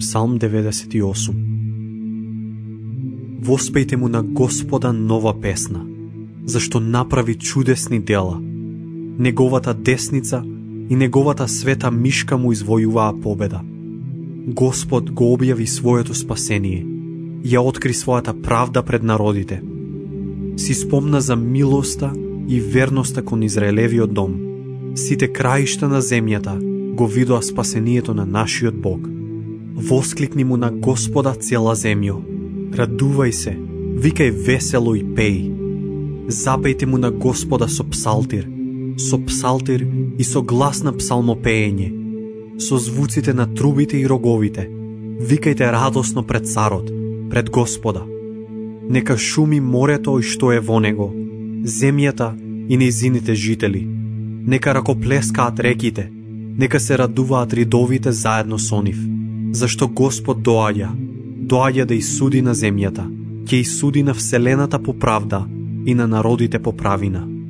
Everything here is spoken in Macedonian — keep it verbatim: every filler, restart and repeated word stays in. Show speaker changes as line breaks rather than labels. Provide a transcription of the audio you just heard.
Псалм деветдесет и осум. Воспејте му на Господа нова песна, зашто направи чудесни дела. Неговата десница и неговата света мишка му извојуваа победа. Господ го објави своето спасение, ја откри својата правда пред народите. Си спомна за милоста и верноста кон Израелевиот дом. Сите краишта на земјата го видоа спасението на нашиот Бог. Воскликни му на Господа цела земјо. Радувај се, викај весело и пеј. Запејте му на Господа со псалтир, со псалтир и со глас на псалмопеење, со звуците на трубите и роговите. Викајте радосно пред царот, пред Господа. Нека шуми морето и што е во него, земјата и нејзините жители. Нека ракоплескаат реките, нека се радуваат ридовите заедно со нив. Зашто Господ доаѓа, доаѓа да исуди на земјата, ќе исуди на вселената по правда и на народите по правина.